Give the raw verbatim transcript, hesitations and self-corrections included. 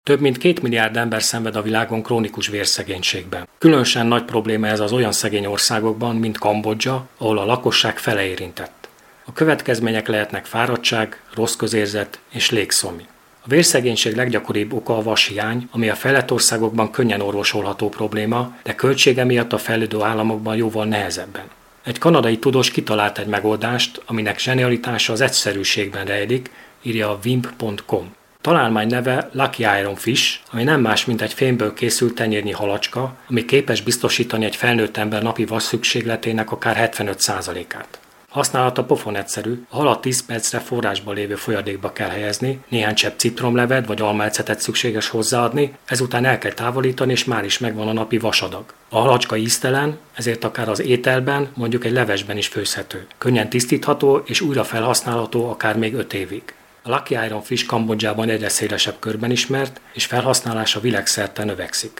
Több mint két milliárd ember szenved a világon krónikus vérszegénységben. Különösen nagy probléma ez az olyan szegény országokban, mint Kambodzsa, ahol a lakosság fele érintett. A következmények lehetnek fáradtság, rossz közérzet és légszomi. A vérszegénység leggyakoribb oka a vashiány, ami a fejlett országokban könnyen orvosolható probléma, de költsége miatt a fejlődő államokban jóval nehezebben. Egy kanadai tudós kitalált egy megoldást, aminek zsenialitása az egyszerűségben rejlik, írja a wimp pont com. Találmány neve Lucky Iron Fish, ami nem más, mint egy fémből készült tenyérnyi halacska, ami képes biztosítani egy felnőtt ember napi vas szükségletének akár hetvenöt százalékát. Használata pofon egyszerű, a halat tíz percre forrásban lévő folyadékba kell helyezni, néhány csepp citromlevet vagy almaecetet szükséges hozzáadni, ezután el kell távolítani, és már is megvan a napi vasadag. A halacska íztelen, ezért akár az ételben, mondjuk egy levesben is főzhető. Könnyen tisztítható és újra felhasználható akár még öt évig. A Lucky Iron Fish Kambodzsában egyre szélesebb körben ismert, és felhasználása világszerte növekszik.